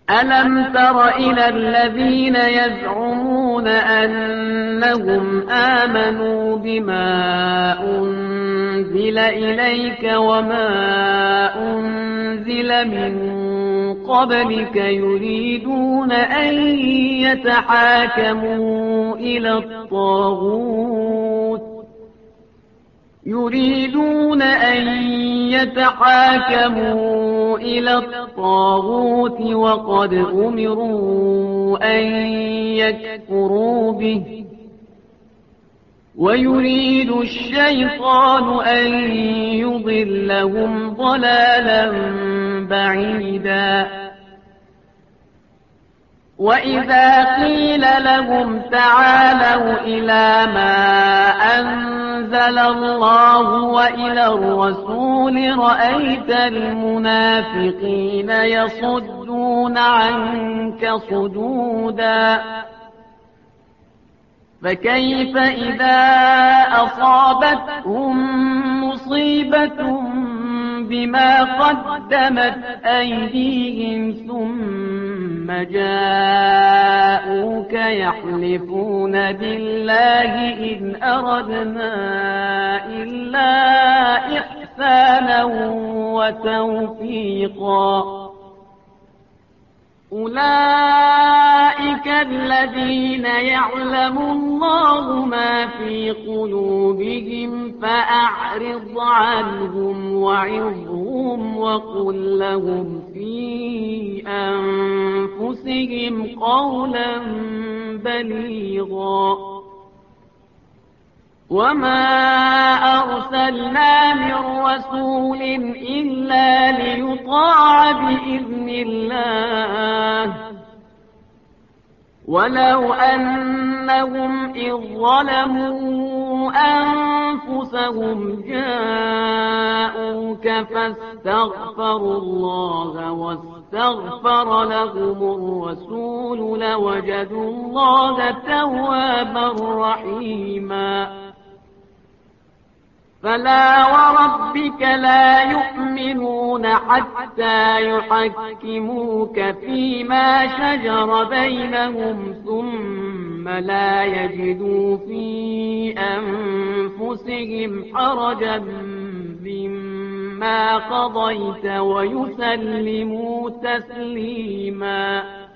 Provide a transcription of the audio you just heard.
ألم تر إلى الذين يزعمون أنهم آمنوا بما أنزل إليك وما أنزل من قبلك يريدون أن يتحاكموا إلى الطاغوت وقد أمروا أن يكفروا به ويريد الشيطان أن يضلهم ضلالا بعيدا وإذا قيل لهم تعالوا إلى ما أنزل الله وإلى الرسول رأيت المنافقين يصدون عنك صدودا فكيف إذا أصابتهم مصيبة بما قدمت أيديهم ثم جاءوك يحلفون بالله إن أردنا إلا إحسانا وتوفيقا أولئك الذين يعلم الله ما في قلوبهم فأعرض عنهم وعظهم وقل لهم في أنفسهم قولا بليغا وما أرسلنا من رسول إلا ليطاع بإذن الله ولو أنهم إذ ظلموا أنفسهم جاءوك فاستغفروا الله واستغفر لهم الرسول لوجدوا الله توابا رحيما فلا وربك لا يؤمنون حتى يحكموك فيما شجر بينهم ثم لا يجدوا في أنفسهم حرجا مما قضيت ويسلموا تسليما